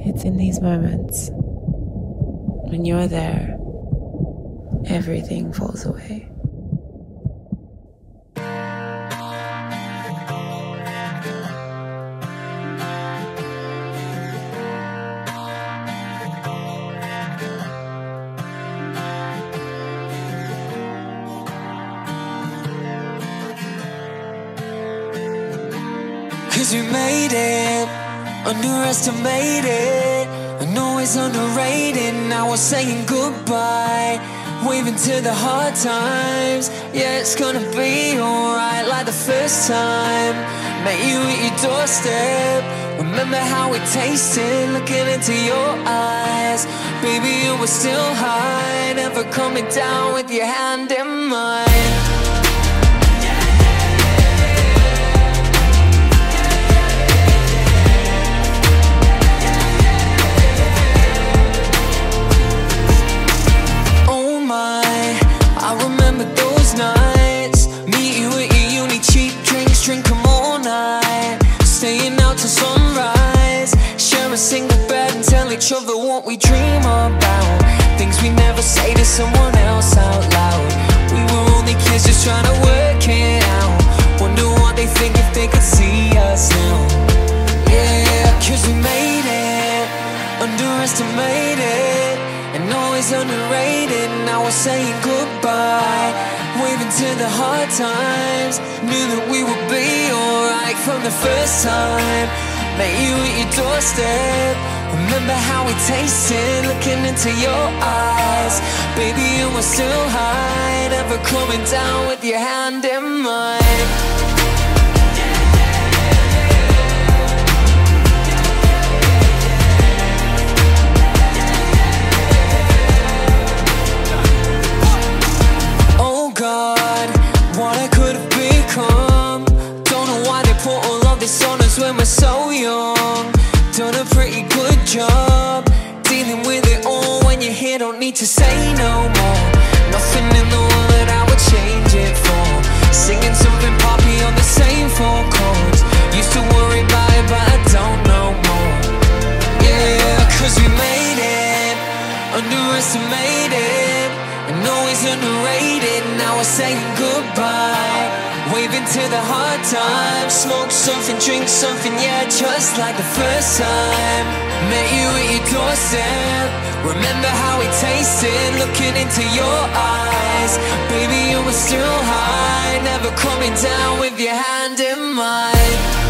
It's in these moments, when you're there, everything falls away. Cause we made it, underestimated. I know it's underrated. Now we're saying goodbye, waving to the hard times. Yeah, it's gonna be alright, like the first time. Met you at your doorstep. Remember how it tasted, looking into your eyes. Baby, you were still high, never coming down with your hand in mine. Nights, meet you at your uni, cheap drinks, drink 'em all night. Staying out till sunrise, share a single bed and tell each other what we dream about. Things we never say to someone else out loud. We were only kids just trying to work it out. Wonder what they think if they could see us now. Yeah, cause we made it, underestimated, and always underrated. Now we're saying goodbye, waving to the hard times. Knew that we would be alright from the first time. Met you at your doorstep. Remember how it tasted, looking into your eyes. Baby, you were still high, never coming down with your hand in mine. When we're so young, done a pretty good job dealing with it all. When you're here, don't need to say no more. Nothing in the world that I would change it for. Singing something poppy on the same four chords. Used to worry about it, but I don't know more. Yeah, cause we made it, underestimated, and always underrated. Now we're saying goodbye, waving to the hard times. Smoke something, drink something, yeah, just like the first time. Met you at your doorstep. Remember how it tasted, looking into your eyes. Baby, you were still high, never coming down with your hand in mine.